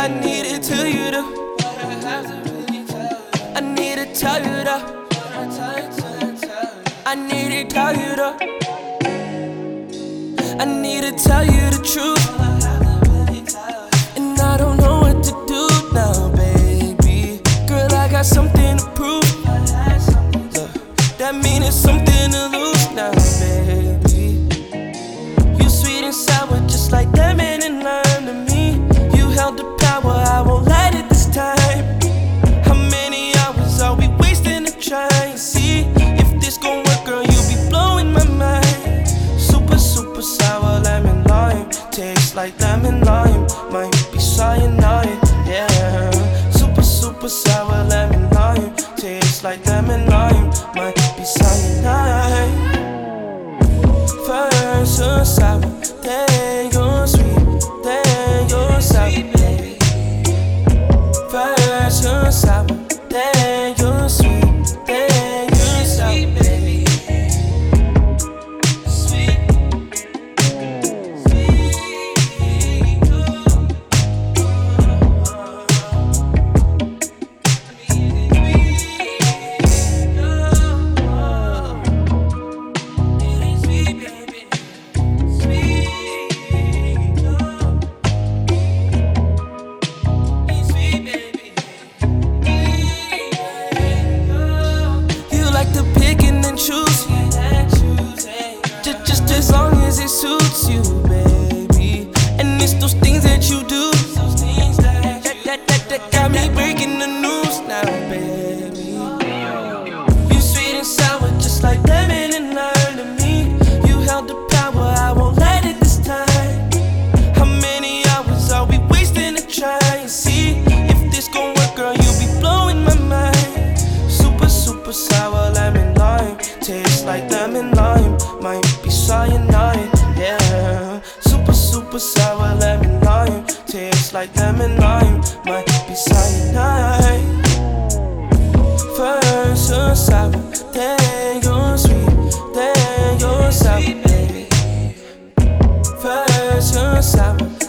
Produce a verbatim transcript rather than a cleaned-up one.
I need to tell you though. I need to tell you though. I need to tell you though. I need to tell you the truth. And I don't know what to do now, baby. Girl, I got something to prove. Look, that means it's something to lose now, baby. You sweet and sour, just like lemon and lime to me. You held the power, I won't let it this time. How many hours are we wasting to try and see if this gon' work, girl? You be blowing my mind. Super, super sour lemon lime, tastes like lemon lime, might be cyanide, yeah. Super, super sour lemon lime, tastes like lemon lime, might be cyanide. First you're sour, then you're sweet, then you're sour, baby. First you're sour, then you're sweet, then you're sour, baby. Sweet, sweet, choose, just, just as long as it suits you, baby. And it's those things that you do that, that, that, that got me breaking the news now, baby. You sweet and sour, just like lemon and lime to me. You held the power, I won't let it this time. How many hours are we wasting to try and see if this gon' work, girl? You be blowing my mind. Super, super sour lemon lime, tastes like lemon lime, might be cyanide, yeah. Super, super sour lemon lime, tastes like lemon lime, might be cyanide. First you're sour, then you're sweet, then you're sour, baby. First you're sour,